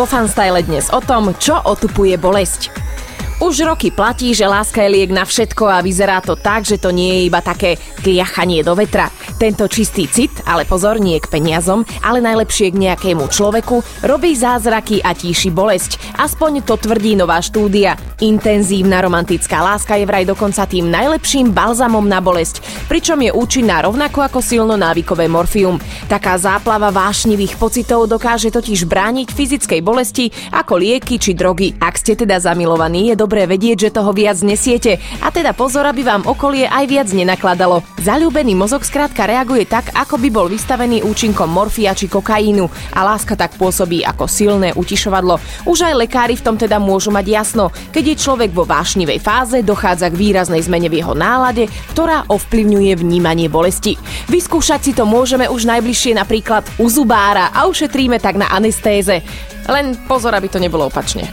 Vo Fanstyle dnes o tom, čo otupuje bolesť. Už roky platí, že láska je liek na všetko a vyzerá to tak, že to nie je iba také tliachanie do vetra. Tento čistý cit, ale pozor, nie k peniazom, ale najlepšie k nejakému človeku, robí zázraky a tíši bolesť. Aspoň to tvrdí nová štúdia. Intenzívna romantická láska je vraj dokonca tým najlepším balzamom na bolesť, pričom je účinná rovnako ako silno návykové morfium. Taká záplava vášnivých pocitov dokáže totiž brániť fyzickej bolesti ako lieky či drogy. Ak ste teda zamilovaní, je dobré vedieť, že toho viac nesiete. A teda pozor, aby vám okolie aj viac nenakladalo. Zaľúbený mozog skrátka reaguje tak, ako by bol vystavený účinkom morfia či kokainu a láska tak pôsobí ako silné utišovadlo. Už aj lekári v tom teda môžu mať jasno. Keď je človek vo vášnivej fáze, dochádza k výraznej zmene v jeho nálade, ktorá ovplyvňuje vnímanie bolesti. Vyskúšať si to môžeme už najbližšie napríklad u zubára a ušetríme tak na anestéze. Len pozor, aby to nebolo opačne.